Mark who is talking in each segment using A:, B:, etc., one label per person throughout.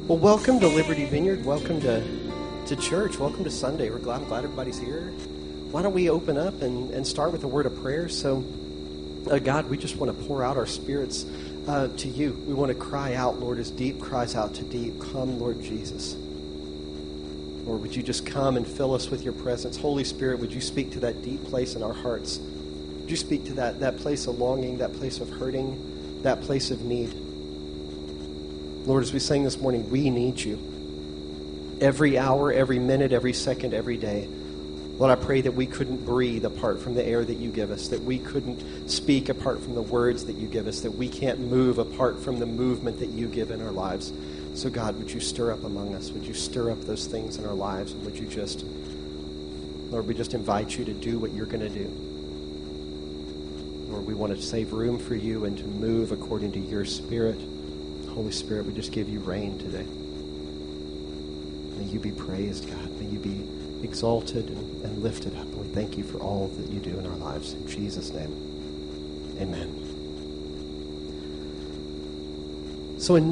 A: Well, welcome to Liberty Vineyard. Welcome to church. Welcome to Sunday. I'm glad everybody's here. Why don't we open up and start with a word of prayer? So, God, we just want to pour out our spirits to you. We want to cry out, Lord, as deep cries out to deep. Come, Lord Jesus. Lord, would you just come and fill us with your presence? Holy Spirit, would you speak to that deep place in our hearts? Would you speak to that place of longing, that place of hurting, that place of need? Lord, as we sang this morning, we need you. Every hour, every minute, every second, every day. Lord, I pray that we couldn't breathe apart from the air that you give us, that we couldn't speak apart from the words that you give us, that we can't move apart from the movement that you give in our lives. So God, would you stir up among us? Would you stir up those things in our lives? And would you just, Lord, we just invite you to do what you're going to do. Lord, we want to save room for you and to move according to your Spirit. Holy Spirit, we just give you reign today. May you be praised, God. May you be exalted and lifted up. And we thank you for all that you do in our lives. In Jesus' name, amen. So in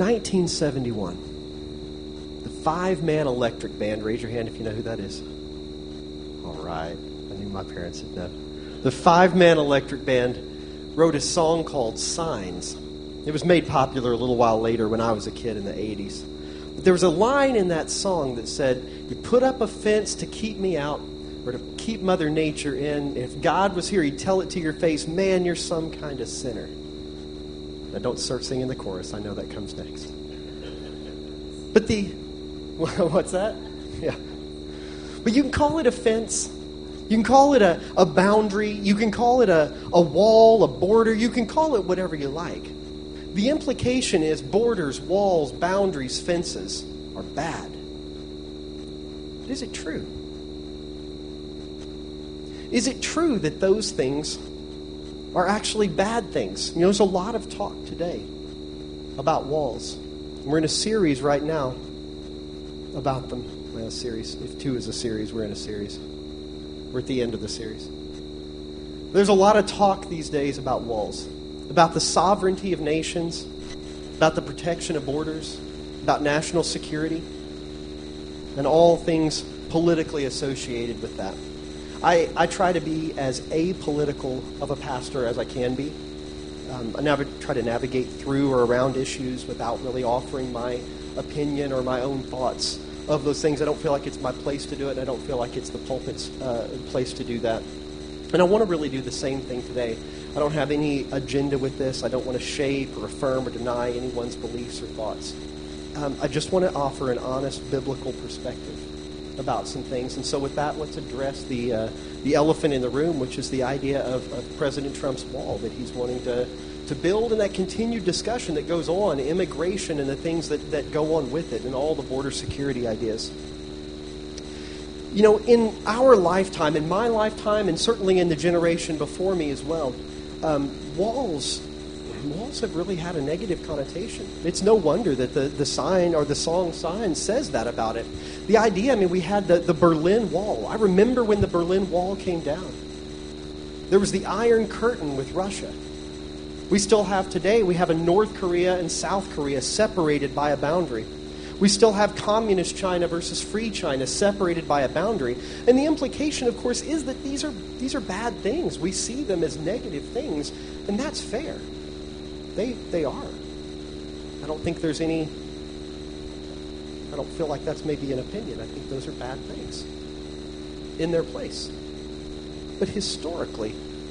A: 1971, the five-man Electric Band, raise your hand if you know who that is. All right. I knew my parents would know. The five-man Electric Band wrote a song called Signs. It was made popular a little while later when I was a kid in the 80s. But there was a line in that song that said, you put up a fence to keep me out or to keep Mother Nature in. If God was here, he'd tell it to your face, man, you're some kind of sinner. Now, don't start singing the chorus. I know that comes next. But what's that? Yeah. But you can call it a fence. You can call it a boundary. You can call it a wall, a border. You can call it whatever you like. The implication is borders, walls, boundaries, fences are bad. But is it true? Is it true that those things are actually bad things? You know, there's a lot of talk today about walls. We're in a series right now about them. Well, a series. If two is a series, we're in a series. We're at the end of the series. There's a lot of talk these days about walls. About the sovereignty of nations, about the protection of borders, about national security, and all things politically associated with that. I try to be as apolitical of a pastor as I can be. I never try to navigate through or around issues without really offering my opinion or my own thoughts of those things. I don't feel like it's my place to do it, and I don't feel like it's the pulpit's place to do that. And I want to really do the same thing today. I don't have any agenda with this. I don't want to shape or affirm or deny anyone's beliefs or thoughts. I just want to offer an honest biblical perspective about some things. And so with that, let's address the elephant in the room, which is the idea of President Trump's wall that he's wanting to build, and that continued discussion that goes on, immigration and the things that go on with it, and all the border security ideas. You know, in our lifetime, in my lifetime, and certainly in the generation before me as well, walls have really had a negative connotation. It's no wonder that the sign or the song Signs says that about it. The idea, I mean, we had the Berlin Wall. I remember when the Berlin Wall came down. There was the Iron Curtain with Russia. We still have today, we have a North Korea and South Korea separated by a boundary. We still have communist China versus free China separated by a boundary. And the implication, of course, is that these are bad things. We see them as negative things, and that's fair. They are. I don't think there's any... I don't feel like that's maybe an opinion. I think those are bad things in their place. But historically,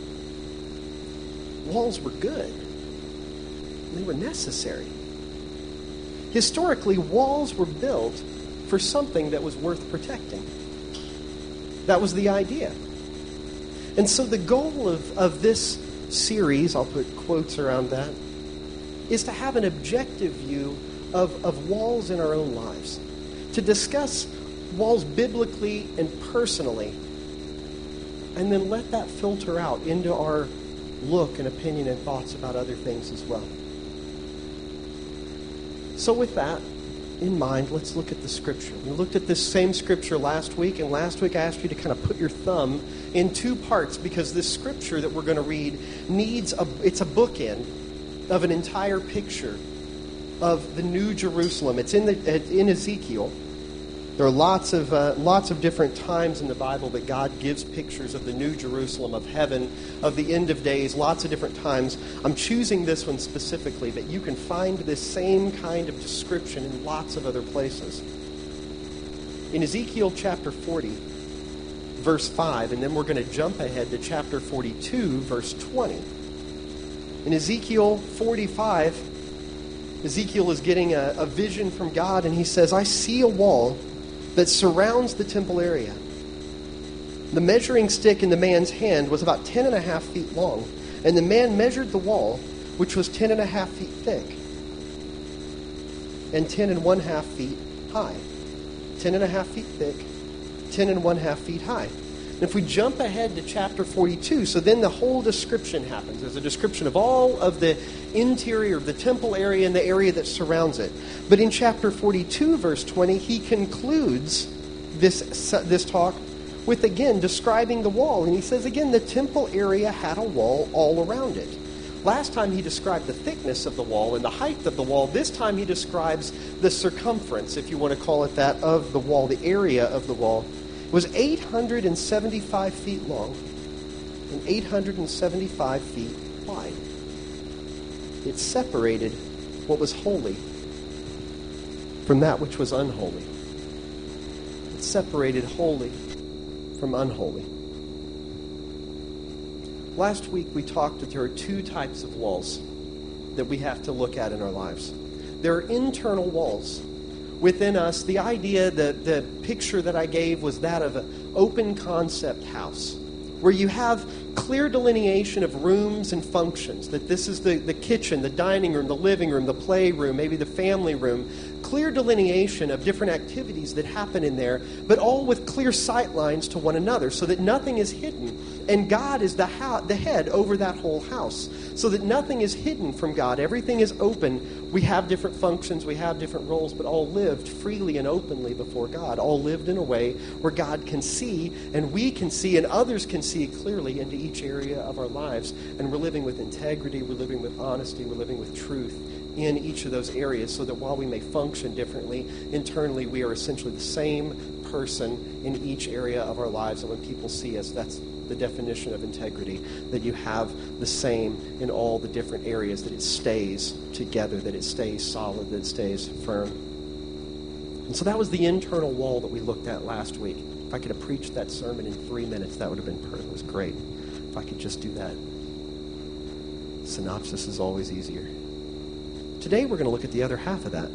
A: walls were good. They were necessary. Historically, walls were built for something that was worth protecting. That was the idea. And so the goal of this series, I'll put quotes around that, is to have an objective view of walls in our own lives. To discuss walls biblically and personally, and then let that filter out into our look and opinion and thoughts about other things as well. So with that in mind, let's look at the scripture. We looked at this same scripture last week, and last week I asked you to kind of put your thumb in two parts, because this scripture that we're going to read it's a bookend of an entire picture of the New Jerusalem. It's in Ezekiel. There are lots of different times in the Bible that God gives pictures of the New Jerusalem, of heaven, of the end of days, lots of different times. I'm choosing this one specifically, but you can find this same kind of description in lots of other places. In Ezekiel chapter 40, verse 5, and then we're going to jump ahead to chapter 42, verse 20. In Ezekiel 45, Ezekiel is getting a vision from God, and he says, I see a wall that surrounds the temple area. The measuring stick in the man's hand was about 10.5 feet long, and the man measured the wall, which was 10.5 feet thick and 10.5 feet high. 10.5 feet thick, 10.5 feet high. And if we jump ahead to chapter 42, so then the whole description happens. There's a description of all of the interior of the temple area and the area that surrounds it. But in chapter 42, verse 20, he concludes this talk with, again, describing the wall. And he says, again, the temple area had a wall all around it. Last time he described the thickness of the wall and the height of the wall. This time he describes the circumference, if you want to call it that, of the wall, the area of the wall. It was 875 feet long and 875 feet wide. It separated what was holy from that which was unholy. It separated holy from unholy. Last week we talked that there are two types of walls that we have to look at in our lives. There are internal walls within us. The idea, the picture that I gave was that of an open concept house, where you have clear delineation of rooms and functions, that this is the kitchen, the dining room, the living room, the playroom, maybe the family room. Clear delineation of different activities that happen in there, but all with clear sight lines to one another so that nothing is hidden. And God is the head over that whole house, so that nothing is hidden from God. Everything is open. We have different functions, we have different roles, but all lived freely and openly before God. All lived in a way where God can see, and we can see, and others can see clearly into each area of our lives. And we're living with integrity, we're living with honesty, we're living with truth in each of those areas, so that while we may function differently, internally we are essentially the same person in each area of our lives. And when people see us, that's the definition of integrity, that you have the same in all the different areas, that it stays together, that it stays solid, that it stays firm. And so that was the internal wall that we looked at last week. If I could have preached that sermon in 3 minutes, that would have been perfect. It was great. If I could just do that. Synopsis is always easier. Today we're going to look at the other half of that.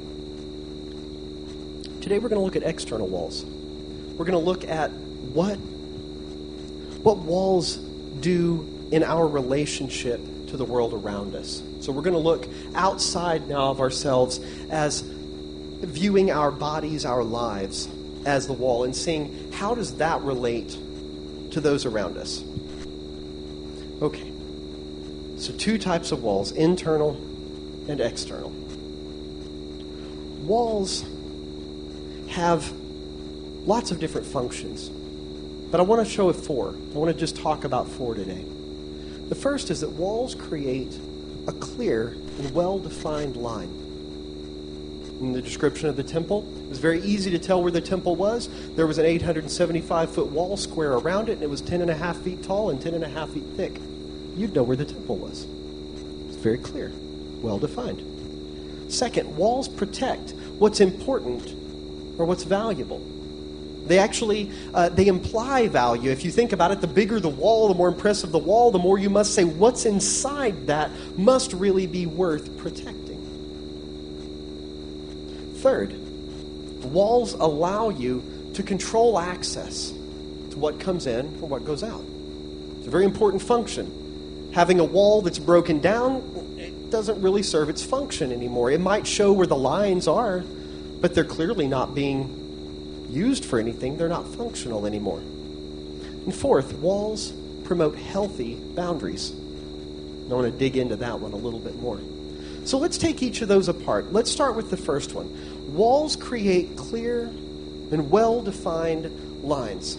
A: Today we're going to look at external walls. We're going to look at what walls do in our relationship to the world around us. So we're going to look outside now of ourselves as viewing our bodies, our lives as the wall, and seeing how does that relate to those around us. Okay. So two types of walls, internal and external. Walls have lots of different functions, but I want to show 4. I want to just talk about 4 today. The first is that walls create a clear and well-defined line. In the description of the temple, it was very easy to tell where the temple was. There was an 875-foot wall square around it, and it was 10.5 feet tall and 10.5 feet thick. You'd know where the temple was. It's very clear, well-defined. Second, walls protect what's important or what's valuable. They actually, they imply value. If you think about it, the bigger the wall, the more impressive the wall, the more you must say what's inside that must really be worth protecting. Third, walls allow you to control access to what comes in or what goes out. It's a very important function. Having a wall that's broken down, it doesn't really serve its function anymore. It might show where the lines are, but they're clearly not being used for anything. They're not functional anymore. And fourth, walls promote healthy boundaries. I want to dig into that one a little bit more. So let's take each of those apart. Let's start with the first one. Walls create clear and well-defined lines.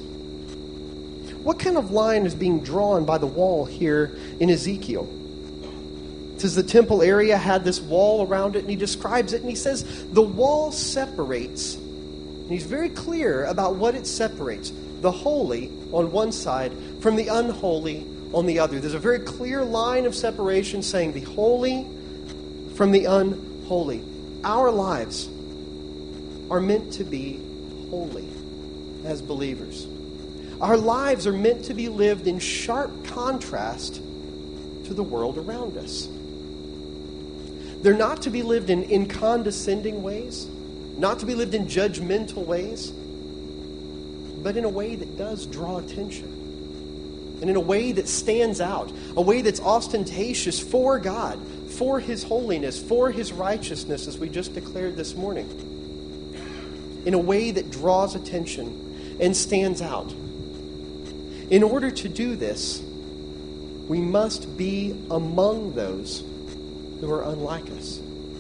A: What kind of line is being drawn by the wall here in Ezekiel? It says the temple area had this wall around it, and he describes it, and he says the wall separates. And he's very clear about what it separates. The holy on one side from the unholy on the other. There's a very clear line of separation saying the holy from the unholy. Our lives are meant to be holy as believers. Our lives are meant to be lived in sharp contrast to the world around us. They're not to be lived in condescending ways, not to be lived in judgmental ways, but in a way that does draw attention. And in a way that stands out, a way that's ostentatious for God, for His holiness, for His righteousness, as we just declared this morning. In a way that draws attention and stands out. In order to do this, we must be among those who are unlike us.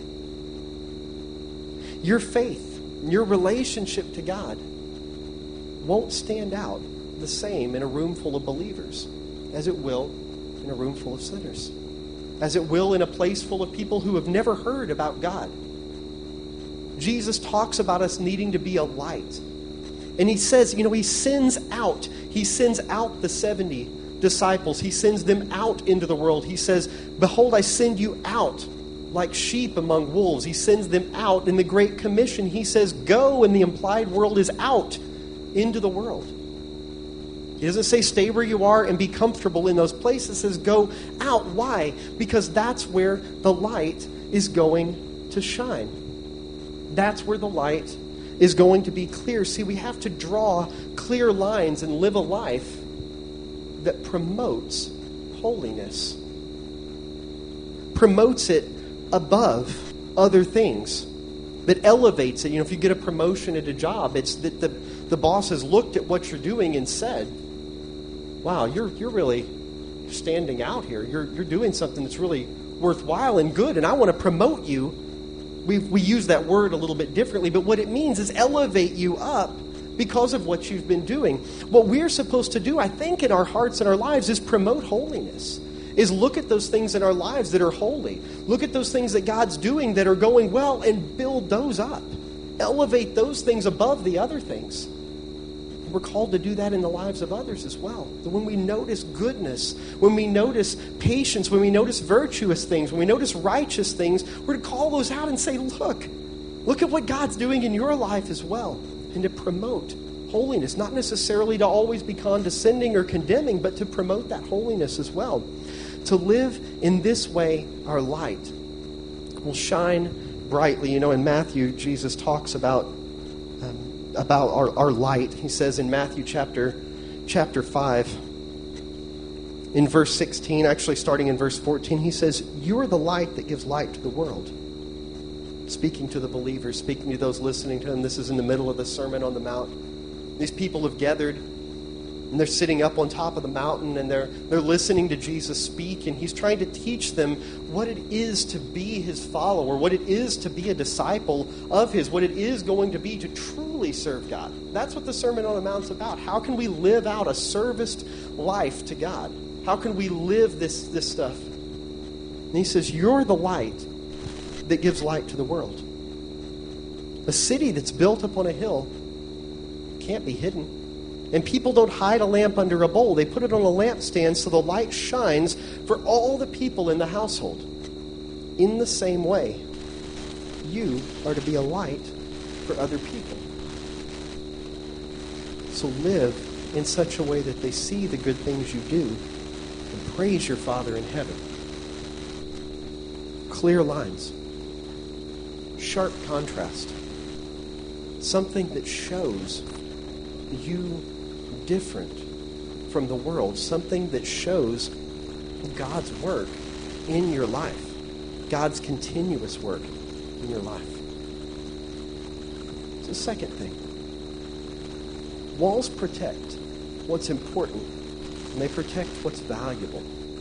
A: Your faith, your relationship to God won't stand out the same in a room full of believers as it will in a room full of sinners, as it will in a place full of people who have never heard about God. Jesus talks about us needing to be a light. And he says, he sends out the 70 disciples. He sends them out into the world. He says, behold, I send you out like sheep among wolves. He sends them out in the Great Commission. He says, go, and the implied world is out into the world. He doesn't say stay where you are and be comfortable in those places. He says go out. Why? Because that's where the light is going to shine. That's where the light is going to be clear. See, we have to draw clear lines and live a life that promotes holiness. Promotes it above other things. That elevates it. If you get a promotion at a job, it's that the boss has looked at what you're doing and said, wow, you're really standing out here. You're doing something that's really worthwhile and good, and I want to promote you. We use that word a little bit differently, but what it means is elevate you up because of what you've been doing. What we're supposed to do, I think, in our hearts and our lives is promote holiness. Is look at those things in our lives that are holy. Look at those things that God's doing that are going well and build those up. Elevate those things above the other things. We're called to do that in the lives of others as well. That when we notice goodness, when we notice patience, when we notice virtuous things, when we notice righteous things, we're to call those out and say, look at what God's doing in your life as well. And to promote holiness, not necessarily to always be condescending or condemning, but to promote that holiness as well. To live in this way, our light will shine brightly. In Matthew, Jesus talks about our light. He says in Matthew chapter 5, in verse 16, actually starting in verse 14, he says, you are the light that gives light to the world. Speaking to the believers, speaking to those listening to him. This is in the middle of the Sermon on the Mount. These people have gathered, and they're sitting up on top of the mountain, and they're listening to Jesus speak, and he's trying to teach them what it is to be his follower, what it is to be a disciple of his, what it is going to be to truly serve God. That's what the Sermon on the Mount's about. How can we live out a serviced life to God? How can we live this stuff? And he says, you're the light that gives light to the world. A city that's built up on a hill can't be hidden. And people don't hide a lamp under a bowl. They put it on a lampstand so the light shines for all the people in the household. In the same way, you are to be a light for other people. So live in such a way that they see the good things you do and praise your Father in heaven. Clear lines. Sharp contrast. Something that shows you different from the world. Something that shows God's work in your life. God's continuous work in your life. It's the second thing. Walls protect what's important, and they protect what's valuable.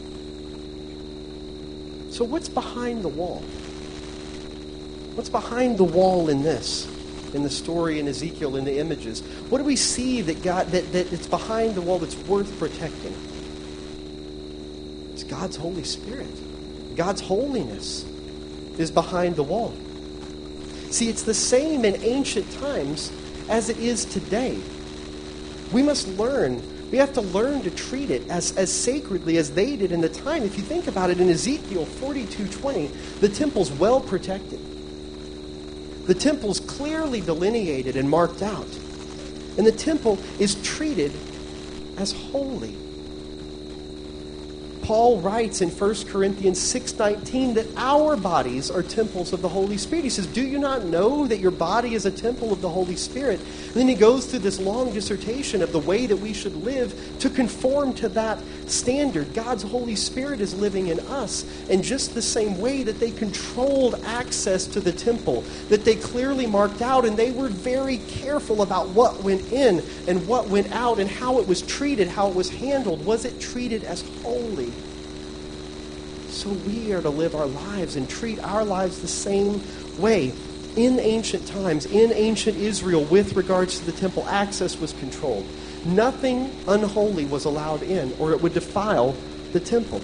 A: So what's behind the wall? What's behind the wall in this? In the story in Ezekiel, in the images? What do we see that it's behind the wall that's worth protecting? It's God's Holy Spirit. God's holiness is behind the wall. See, it's the same in ancient times as it is today. We have to learn to treat it as sacredly as they did in the time. If you think about it, in Ezekiel 42:20, the temple's well protected. The temple's clearly delineated and marked out. And the temple is treated as holy. Paul writes in 1 Corinthians 6:19 that our bodies are temples of the Holy Spirit. He says, do you not know that your body is a temple of the Holy Spirit? And then he goes through this long dissertation of the way that we should live to conform to that standard. God's Holy Spirit is living in us in just the same way that they controlled access to the temple, that they clearly marked out, and they were very careful about what went in and what went out and how it was treated, how it was handled. Was it treated as holy? So we are to live our lives and treat our lives the same way. In ancient times, in ancient Israel, with regards to the temple, access was controlled. Nothing unholy was allowed in, or it would defile the temple.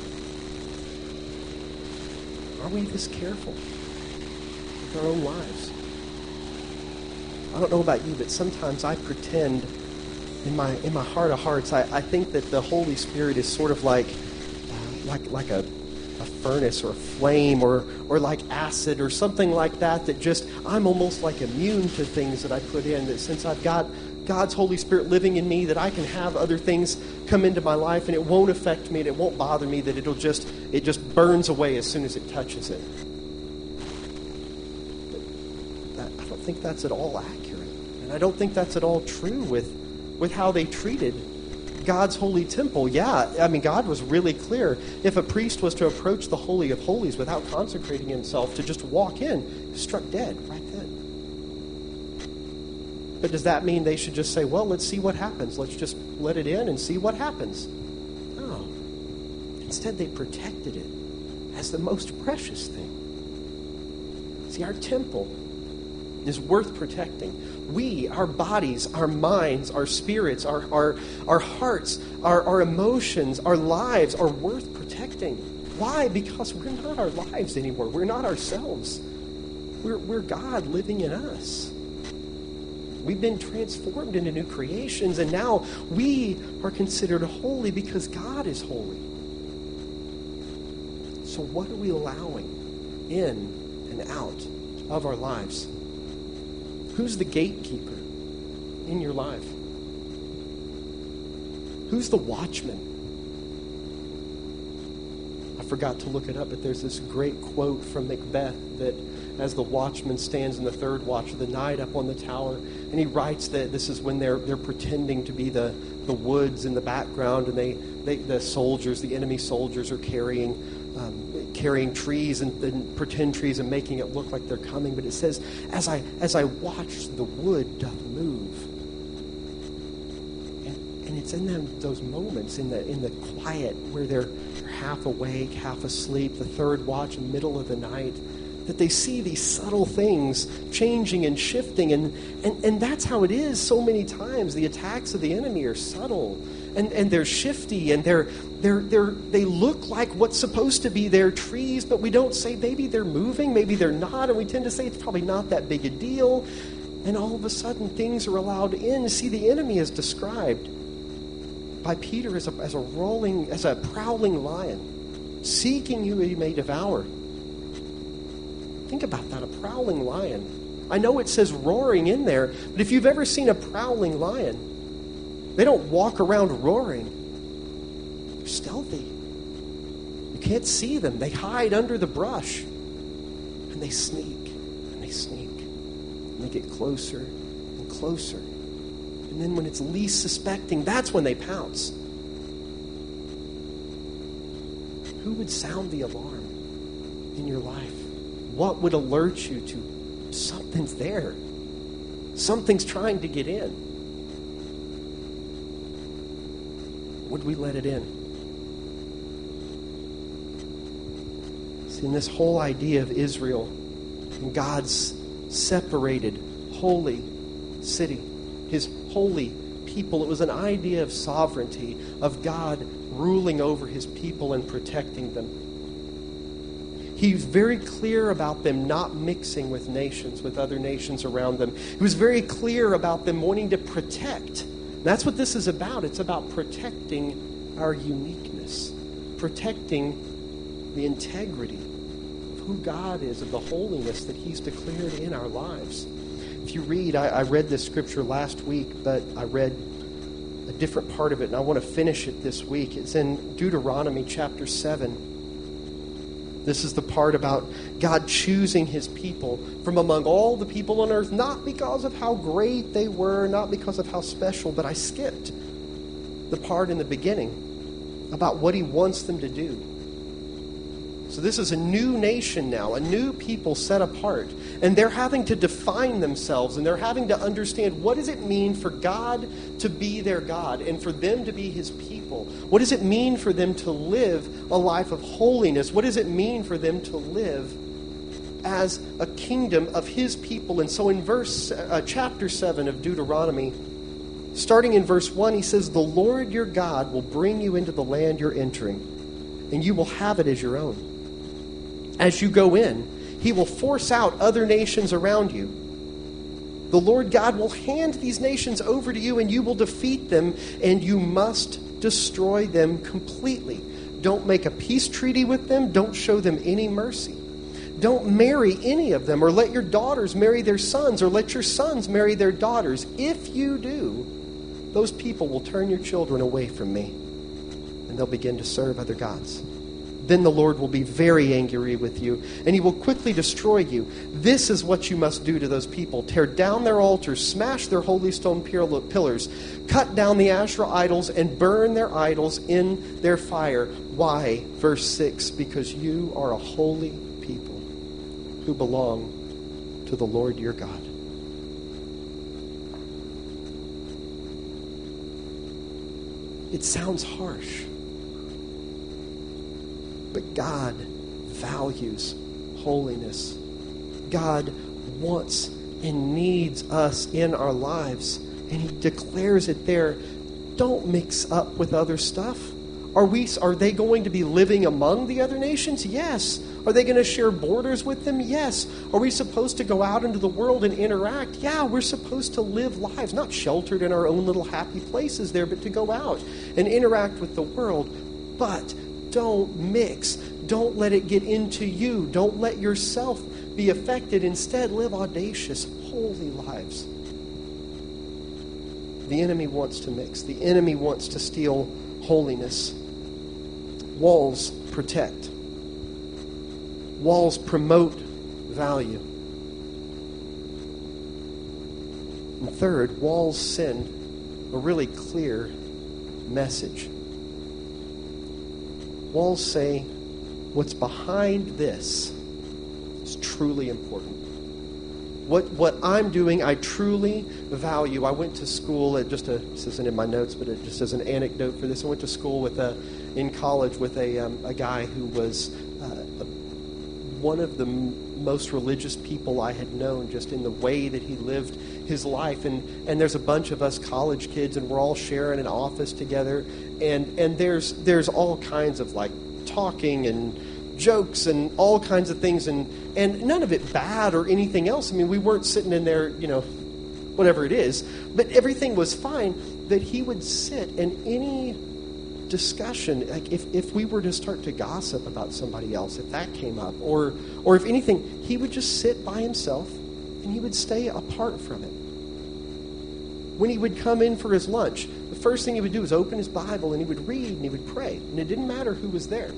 A: Are we this careful with our own lives? I don't know about you, but sometimes I pretend in my heart of hearts, I think that the Holy Spirit is sort of like a furnace or a flame or like acid or something like that just I'm almost like immune to things that I put in, that since I've got God's Holy Spirit living in me, that I can have other things come into my life and it won't affect me and it won't bother me, that it just burns away as soon as it touches it. But I don't think that's at all accurate. And I don't think that's at all true with how they treated God's holy temple. Yeah, I mean, God was really clear. If a priest was to approach the Holy of Holies without consecrating himself, to just walk in, he was struck dead right then. But does that mean they should just say, well, let's see what happens. Let's just let it in and see what happens? No. Instead, they protected it as the most precious thing. See, our temple is worth protecting. We, our bodies, our minds, our spirits, our hearts, our emotions, our lives are worth protecting. Why? Because we're not our lives anymore. We're not ourselves. We're God living in us. We've been transformed into new creations, and now we are considered holy because God is holy. So what are we allowing in and out of our lives? Who's the gatekeeper in your life? Who's the watchman? I forgot to look it up, but there's this great quote from Macbeth that as the watchman stands in the third watch of the night up on the tower, and he writes that this is when they're pretending to be the woods in the background, and the soldiers, the enemy soldiers, are carrying trees and pretend trees and making it look like they're coming. But it says, as I watch, the wood doth move. And it's in those moments in the quiet where they're half awake, half asleep, the third watch, middle of the night, that they see these subtle things changing and shifting, and that's how it is so many times. The attacks of the enemy are subtle, and they're shifty, and they look like what's supposed to be their trees, but we don't say maybe they're moving, maybe they're not, and we tend to say it's probably not that big a deal, and all of a sudden things are allowed in. See, the enemy is described by Peter as a prowling lion, seeking who he may devour. Think about that, a prowling lion. I know it says roaring in there, but if you've ever seen a prowling lion, they don't walk around roaring. They're stealthy. You can't see them. They hide under the brush. And they sneak, and they sneak. And they get closer and closer. And then when it's least suspecting, that's when they pounce. Who would sound the alarm in your life? What would alert you to something's there? Something's trying to get in. Would we let it in? See, in this whole idea of Israel and God's separated, holy city, his holy people, it was an idea of sovereignty, of God ruling over his people and protecting them. He's very clear about them not mixing with nations, with other nations around them. He was very clear about them wanting to protect. And that's what this is about. It's about protecting our uniqueness, protecting the integrity of who God is, of the holiness that He's declared in our lives. If you read, I read this scripture last week, but I read a different part of it, and I want to finish it this week. It's in Deuteronomy chapter 7. This is the part about God choosing His people from among all the people on earth, not because of how great they were, not because of how special, but I skipped the part in the beginning about what He wants them to do. So this is a new nation now, a new people set apart, and they're having to define themselves, and they're having to understand, what does it mean for God to be their God and for them to be His people? What does it mean for them to live a life of holiness? What does it mean for them to live as a kingdom of His people? And so in chapter 7 of Deuteronomy, starting in verse 1, he says, "The Lord your God will bring you into the land you're entering, and you will have it as your own. As you go in, He will force out other nations around you. The Lord God will hand these nations over to you, and you will defeat them, and you must destroy them completely. Don't make a peace treaty with them. Don't show them any mercy. Don't marry any of them, or let your daughters marry their sons, or let your sons marry their daughters. If you do, those people will turn your children away from me, and they'll begin to serve other gods. Then the Lord will be very angry with you, and He will quickly destroy you. This is what you must do to those people. Tear down their altars, smash their holy stone pillars, cut down the Asherah idols, and burn their idols in their fire." Why? Verse 6, "Because you are a holy people who belong to the Lord your God." It sounds harsh. But God values holiness. God wants and needs us in our lives. And He declares it there. Don't mix up with other stuff. Are they going to be living among the other nations? Yes. Are they going to share borders with them? Yes. Are we supposed to go out into the world and interact? Yeah, we're supposed to live lives, not sheltered in our own little happy places there, but to go out and interact with the world. But don't mix. Don't let it get into you. Don't let yourself be affected. Instead, live audacious, holy lives. The enemy wants to mix. The enemy wants to steal holiness. Walls protect. Walls promote value. And third, walls send a really clear message. Walls say, what's behind this is truly important. What I'm doing, I truly value. I went to school this isn't in my notes, but it just as an anecdote for this. I went to school in college with a guy who was one of the most religious people I had known, just in the way that he lived his life. And there's a bunch of us college kids, and we're all sharing an office together. And there's all kinds of like talking and jokes and all kinds of things, and none of it bad or anything else. I mean, we weren't sitting in there, whatever it is, but everything was fine. That he would sit, and any discussion, like if we were to start to gossip about somebody else, if that came up, or if anything, he would just sit by himself and he would stay apart from it. When he would come in for his lunch, the first thing he would do was open his Bible, and he would read and he would pray, and it didn't matter who was there.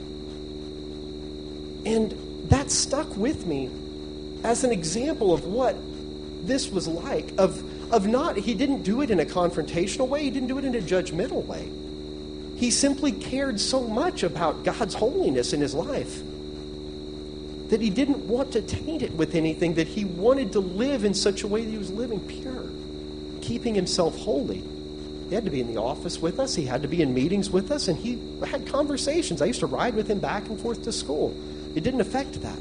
A: And that stuck with me as an example of what this was like, of not, he didn't do it in a confrontational way, he didn't do it in a judgmental way. He simply cared so much about God's holiness in his life that he didn't want to taint it with anything, that he wanted to live in such a way that he was living pure, keeping himself holy. He had to be in the office with us, he had to be in meetings with us, and he had conversations. I used to ride with him back and forth to school. It didn't affect that.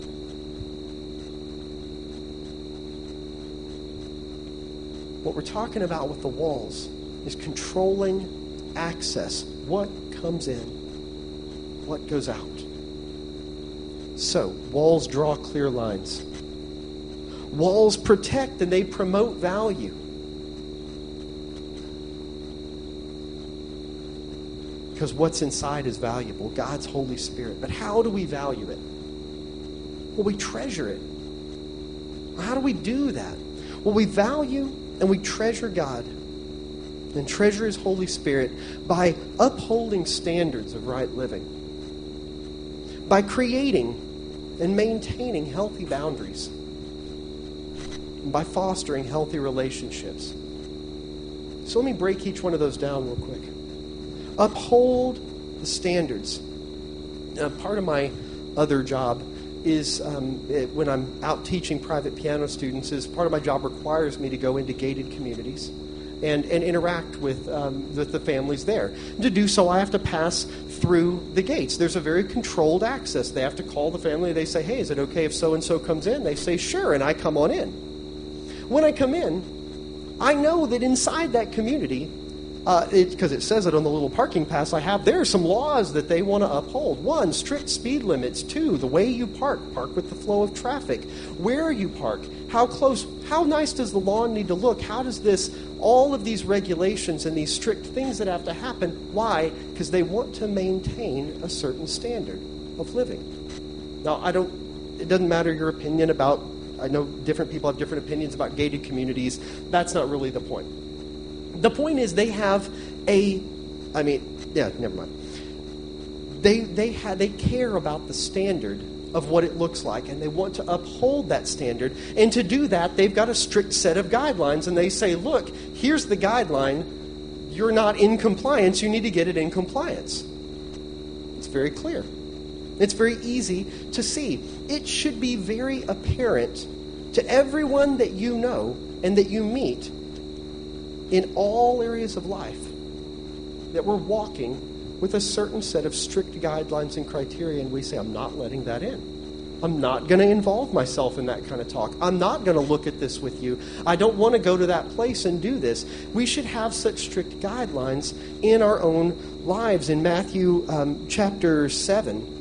A: What we're talking about with the walls is controlling access. What comes in, what goes out. So, walls draw clear lines. Walls protect and they promote value. Because what's inside is valuable, God's Holy Spirit. But how do we value it? Well, we treasure it. How do we do that? Well, we value and we treasure God and treasure His Holy Spirit by upholding standards of right living, by creating and maintaining healthy boundaries, and by fostering healthy relationships. So let me break each one of those down real quick. Uphold the standards. Part of my other job is when I'm out teaching private piano students, is part of my job requires me to go into gated communities and interact with the families there. And to do so, I have to pass through the gates. There's a very controlled access. They have to call the family. They say, hey, is it okay if so-and-so comes in? They say, sure, and I come on in. When I come in, I know that inside that community, because it says it on the little parking pass I have, there are some laws that they want to uphold. 1, strict speed limits. 2, the way you park with the flow of traffic. Where you park, how close, how nice does the lawn need to look? How does this, all of these regulations and these strict things that have to happen, why? Because they want to maintain a certain standard of living. Now, it doesn't matter your opinion about, I know different people have different opinions about gated communities. That's not really the point. The point is they have never mind. They care about the standard of what it looks like, and they want to uphold that standard. And to do that, they've got a strict set of guidelines, and they say, look, here's the guideline. You're not in compliance. You need to get it in compliance. It's very clear. It's very easy to see. It should be very apparent to everyone that you know and that you meet in all areas of life that we're walking with a certain set of strict guidelines and criteria, and we say, I'm not letting that in. I'm not going to involve myself in that kind of talk. I'm not going to look at this with you. I don't want to go to that place and do this. We should have such strict guidelines in our own lives. In Matthew chapter 7,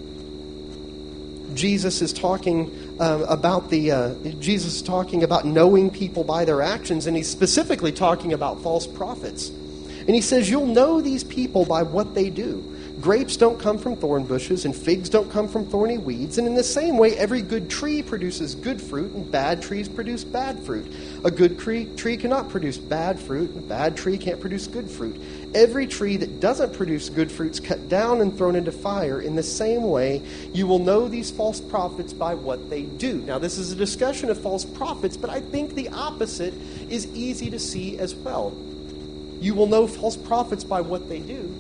A: Jesus is talking about knowing people by their actions, and he's specifically talking about false prophets. And he says, you'll know these people by what they do. Grapes don't come from thorn bushes, and figs don't come from thorny weeds. And in the same way, every good tree produces good fruit, and bad trees produce bad fruit. A good tree cannot produce bad fruit, and a bad tree can't produce good fruit. Every tree that doesn't produce good fruit is cut down and thrown into fire. In the same way, you will know these false prophets by what they do. Now, this is a discussion of false prophets, but I think the opposite is easy to see as well. You will know false prophets by what they do.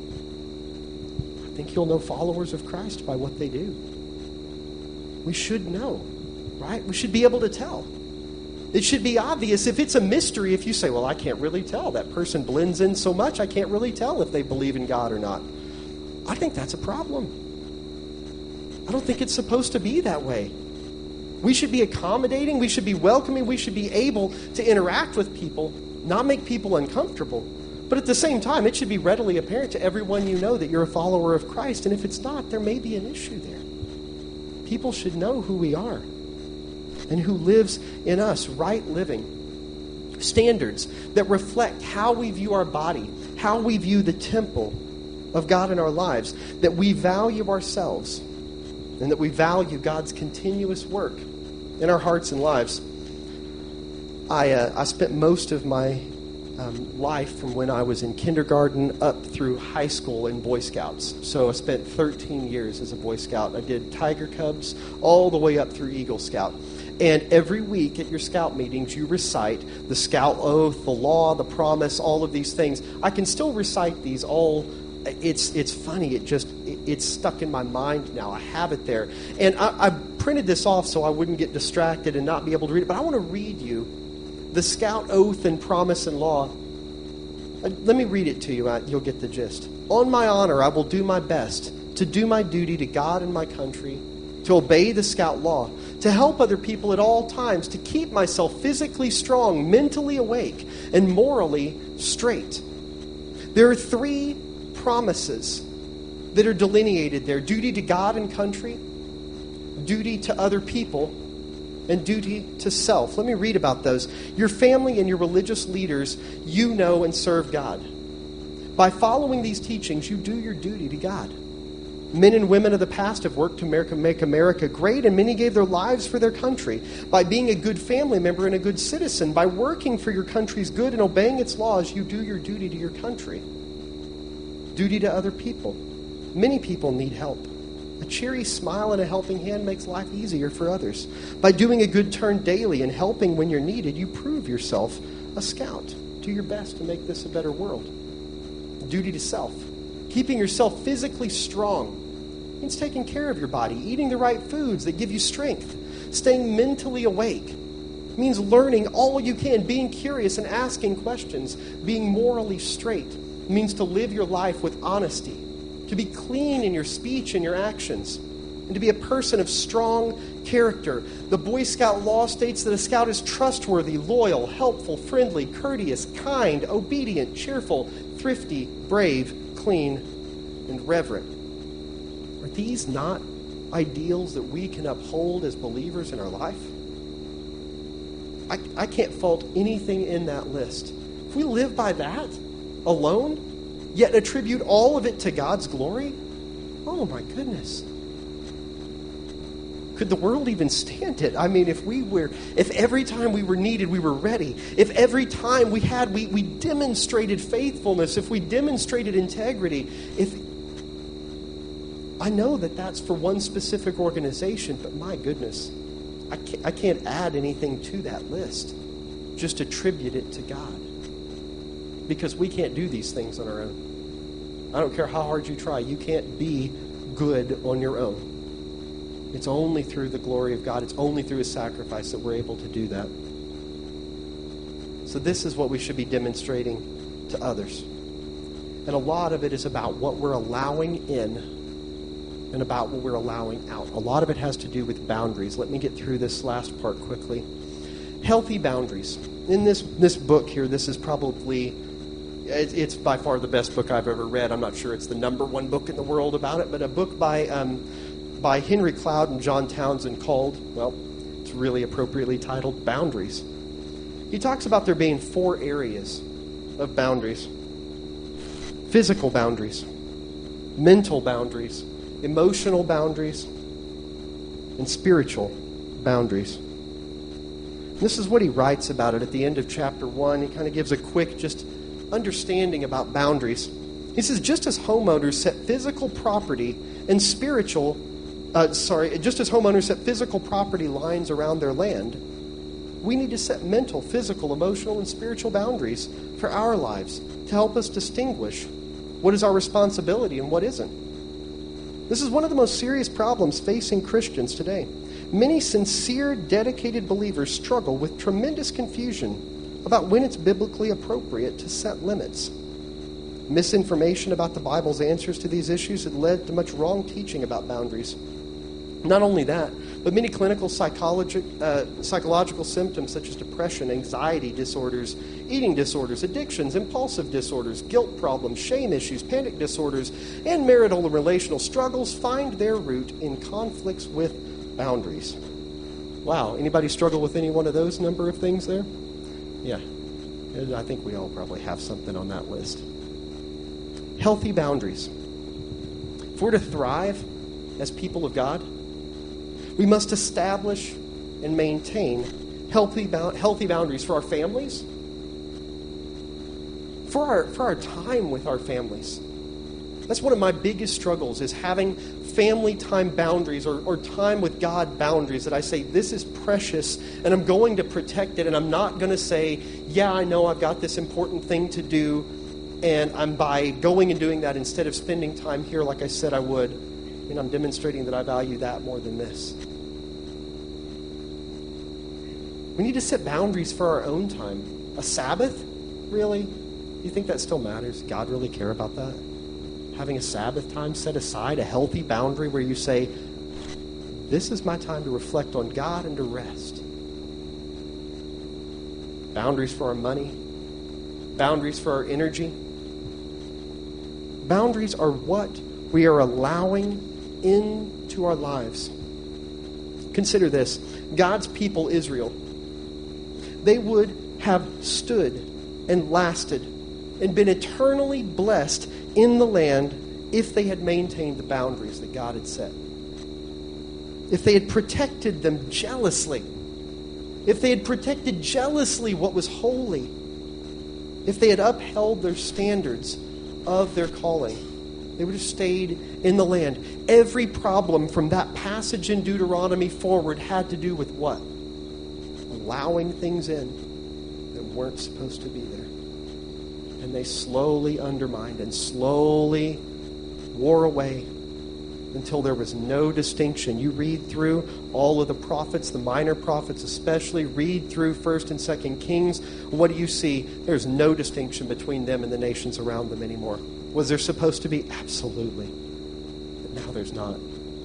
A: I think you'll know followers of Christ by what they do. We should know, right? We should be able to tell. It should be obvious. If it's a mystery, if you say, well, I can't really tell. That person blends in so much, I can't really tell if they believe in God or not. I think that's a problem. I don't think it's supposed to be that way. We should be accommodating. We should be welcoming. We should be able to interact with people, not make people uncomfortable. But at the same time, it should be readily apparent to everyone you know that you're a follower of Christ. And if it's not, there may be an issue there. People should know who we are and who lives in us, right living. Standards that reflect how we view our body, how we view the temple of God in our lives, that we value ourselves and that we value God's continuous work in our hearts and lives. I spent most of my life from when I was in kindergarten up through high school in Boy Scouts. So I spent 13 years as a Boy Scout. I did Tiger Cubs all the way up through Eagle Scout. And every week at your Scout meetings, you recite the Scout Oath, the Law, the Promise, all of these things. I can still recite these all. It's funny. It's stuck in my mind now. I have it there. And I printed this off so I wouldn't get distracted and not be able to read it. But I want to read you the Scout Oath and Promise and Law. Let me read it to you. You'll get the gist. On my honor, I will do my best to do my duty to God and my country, to obey the Scout Law, to help other people at all times, to keep myself physically strong, mentally awake, and morally straight. There are 3 promises that are delineated there: duty to God and country, duty to other people, and duty to self. Let me read about those. Your family and your religious leaders, you know and serve God. By following these teachings, you do your duty to God. Men and women of the past have worked to make America great, and many gave their lives for their country. By being a good family member and a good citizen, by working for your country's good and obeying its laws, you do your duty to your country. Duty to other people. Many people need help. A cheery smile and a helping hand makes life easier for others. By doing a good turn daily and helping when you're needed, you prove yourself a scout. Do your best to make this a better world. Duty to self. Keeping yourself physically strong means taking care of your body, eating the right foods that give you strength. Staying mentally awake means learning all you can, being curious and asking questions. Being morally straight means to live your life with honesty, to be clean in your speech and your actions, and to be a person of strong character. The Boy Scout law states that a scout is trustworthy, loyal, helpful, friendly, courteous, kind, obedient, cheerful, thrifty, brave, clean, and reverent. Are these not ideals that we can uphold as believers in our life? I can't fault anything in that list. If we live by that alone, yet attribute all of it to God's glory, oh my goodness. Could the world even stand it? I mean, if every time we were needed, we were ready. If every time we demonstrated faithfulness, if we demonstrated integrity, I know that that's for one specific organization, but my goodness, I can't add anything to that list. Just attribute it to God. Because we can't do these things on our own. I don't care how hard you try. You can't be good on your own. It's only through the glory of God. It's only through His sacrifice that we're able to do that. So this is what we should be demonstrating to others. And a lot of it is about what we're allowing in and about what we're allowing out. A lot of it has to do with boundaries. Let me get through this last part quickly. Healthy boundaries. In this book here, this is probably, it's by far the best book I've ever read. I'm not sure it's the number one book in the world about it, but a book by Henry Cloud and John Townsend called, well, it's really appropriately titled Boundaries. He talks about there being 4 areas of boundaries. Physical boundaries, mental boundaries, emotional boundaries, and spiritual boundaries. This is what he writes about it at the end of chapter 1. He kind of gives a quick just understanding about boundaries. He says, just as homeowners set physical property and spiritual, just as homeowners set physical property lines around their land, we need to set mental, physical, emotional, and spiritual boundaries for our lives to help us distinguish what is our responsibility and what isn't. This is one of the most serious problems facing Christians today. Many sincere, dedicated believers struggle with tremendous confusion about when it's biblically appropriate to set limits. Misinformation about the Bible's answers to these issues had led to much wrong teaching about boundaries. Not only that, but many clinical psychological symptoms such as depression, anxiety disorders, eating disorders, addictions, impulsive disorders, guilt problems, shame issues, panic disorders, and marital and relational struggles find their root in conflicts with boundaries. Wow, anybody struggle with any one of those number of things there? Yeah, I think we all probably have something on that list. Healthy boundaries. If we're to thrive as people of God, we must establish and maintain healthy boundaries for our families, for our time with our families. That's one of my biggest struggles, is having family time boundaries or time with God boundaries that I say, this is precious and I'm going to protect it, and I'm not going to say, yeah, I know I've got this important thing to do, and I'm by going and doing that instead of spending time here like I said I would, and I'm demonstrating that I value that more than this. We need to set boundaries for our own time. A Sabbath? Really? You think that still matters? Does God really care about that? Having a Sabbath time set aside, a healthy boundary where you say, this is my time to reflect on God and to rest. Boundaries for our money. Boundaries for our energy. Boundaries are what we are allowing into our lives. Consider this. God's people, Israel, they would have stood and lasted and been eternally blessed in the land if they had maintained the boundaries that God had set. If they had protected them jealously. If they had protected jealously what was holy. If they had upheld their standards of their calling, they would have stayed in the land. Every problem from that passage in Deuteronomy forward had to do with what? Allowing things in that weren't supposed to be there. And they slowly undermined and slowly wore away until there was no distinction. You read through all of the prophets, the minor prophets especially, read through 1st and 2nd Kings. What do you see? There's no distinction between them and the nations around them anymore. Was there supposed to be? Absolutely. But now there's not.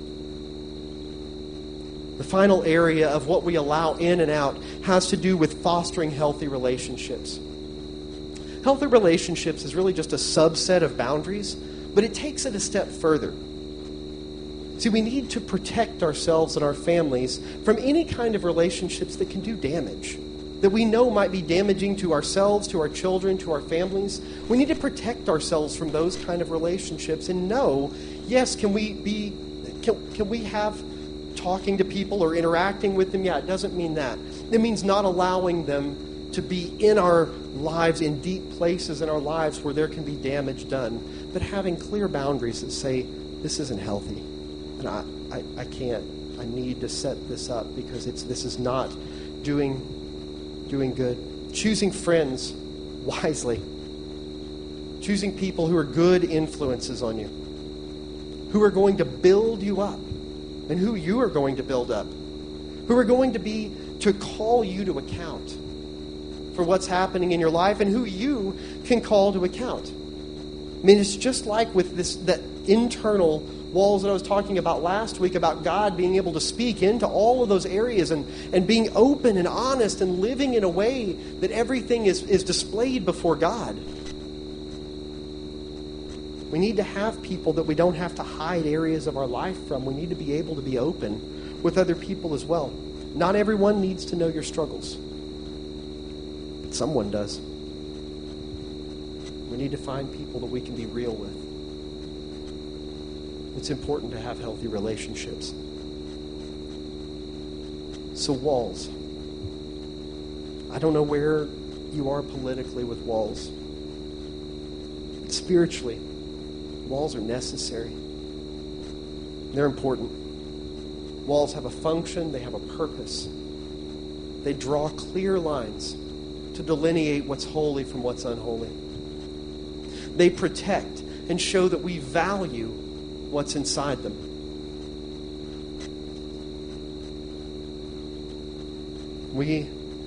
A: The final area of what we allow in and out has to do with fostering healthy relationships. Healthy relationships is really just a subset of boundaries, but it takes it a step further. See, we need to protect ourselves and our families from any kind of relationships that can do damage, that we know might be damaging to ourselves, to our children, to our families. We need to protect ourselves from those kind of relationships and know, yes, can we have talking to people or interacting with them? Yeah, it doesn't mean that. It means not allowing them to be in our lives, in deep places in our lives where there can be damage done, but having clear boundaries that say, this isn't healthy. And I can't. I need to set this up because this is not doing good. Choosing friends wisely. Choosing people who are good influences on you. Who are going to build you up. And who you are going to build up. Who are going to call you to account for what's happening in your life and who you can call to account. I mean, it's just like with that internal walls that I was talking about last week, about God being able to speak into all of those areas and being open and honest and living in a way that everything is displayed before God. We need to have people that we don't have to hide areas of our life from. We need to be able to be open with other people as well. Not everyone needs to know your struggles, but someone does. We need to find people that we can be real with. It's important to have healthy relationships. So walls. I don't know where you are politically with walls. But spiritually, walls are necessary. They're important. Walls have a function. They have a purpose. They draw clear lines to delineate what's holy from what's unholy. They protect and show that we value what's inside them. We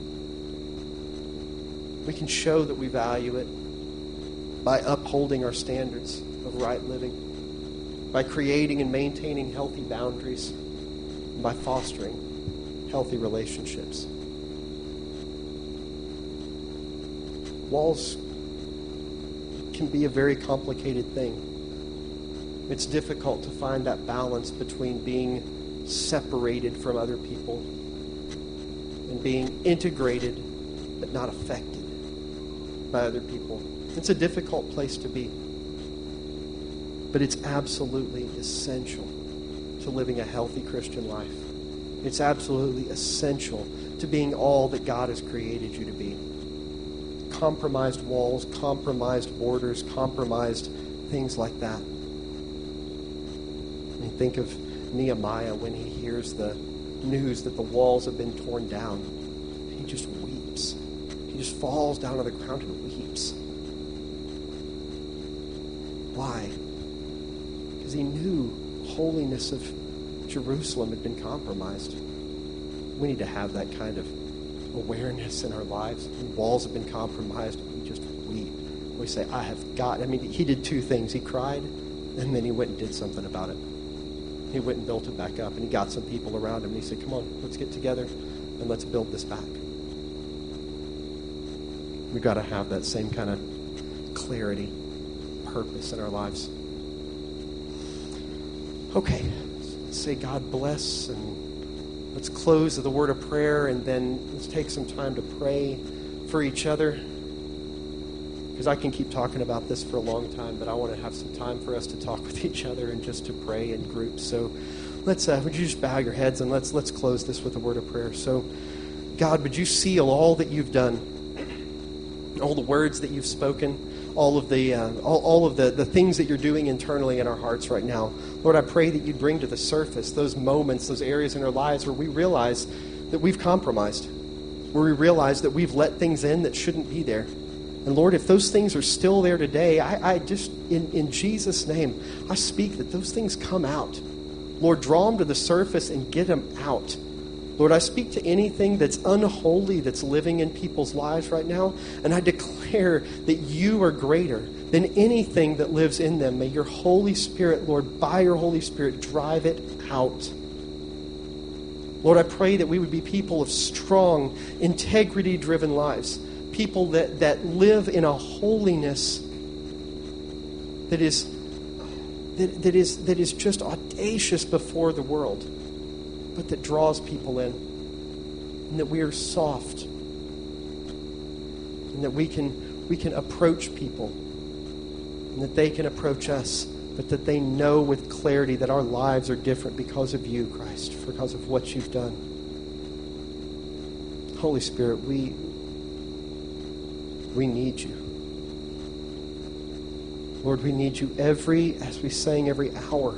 A: can show that we value it by upholding our standards of right living, by creating and maintaining healthy boundaries, and by fostering healthy relationships. Walls can be a very complicated thing. It's difficult to find that balance between being separated from other people and being integrated but not affected by other people. It's a difficult place to be. But it's absolutely essential to living a healthy Christian life. It's absolutely essential to being all that God has created you to be. Compromised walls, compromised borders, compromised things like that. Think of Nehemiah when he hears the news that the walls have been torn down. He just weeps. He just falls down to the ground and weeps. Why? Because he knew the holiness of Jerusalem had been compromised. We need to have that kind of awareness in our lives. When walls have been compromised, we just weep. We say, he did two things. He cried, and then he went and did something about it. He went and built it back up, and he got some people around him, and he said, come on, let's get together, and let's build this back. We've got to have that same kind of clarity, purpose in our lives. Okay, let's say God bless and Let's close with a word of prayer, and then let's take some time to pray for each other. Because I can keep talking about this for a long time, but I want to have some time for us to talk with each other and just to pray in groups. So would you just bow your heads, and let's close this with a word of prayer. So, God, would you seal all that you've done, all the words that you've spoken, all of the things that you're doing internally in our hearts right now. Lord, I pray that you'd bring to the surface those moments, those areas in our lives where we realize that we've compromised, where we realize that we've let things in that shouldn't be there. And Lord, if those things are still there today, I just, in Jesus' name, I speak that those things come out. Lord, draw them to the surface and get them out. Lord, I speak to anything that's unholy that's living in people's lives right now, and I declare that you are greater than anything that lives in them. May your Holy Spirit, Lord, by your Holy Spirit, drive it out. Lord, I pray that we would be people of strong, integrity-driven lives, people that live in a holiness that is just audacious before the world, but that draws people in, and that we are soft, and that we can approach people, and that they can approach us, but that they know with clarity that our lives are different because of you, Christ, because of what you've done. Holy Spirit, we need you. Lord, we need you as we sang, every hour.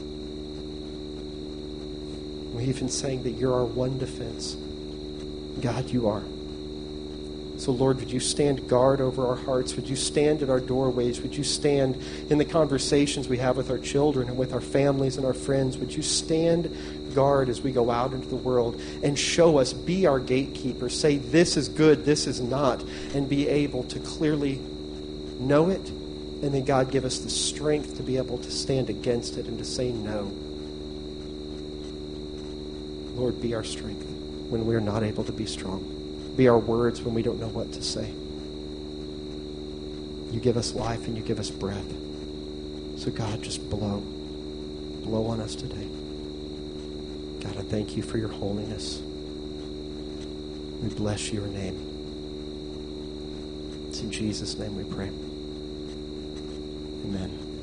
A: We even sang that you're our one defense. God, you are. So, Lord, would you stand guard over our hearts? Would you stand at our doorways? Would you stand in the conversations we have with our children and with our families and our friends? Would you stand guard as we go out into the world and show us, be our gatekeeper, say this is good, this is not, and be able to clearly know it, and then, God, give us the strength to be able to stand against it and to say no. Lord, be our strength when we're not able to be strong. Be our words when we don't know what to say. You give us life and you give us breath. So, God, just blow on us today. God, I thank you for your holiness. We bless your name. It's in Jesus' name we pray. Amen.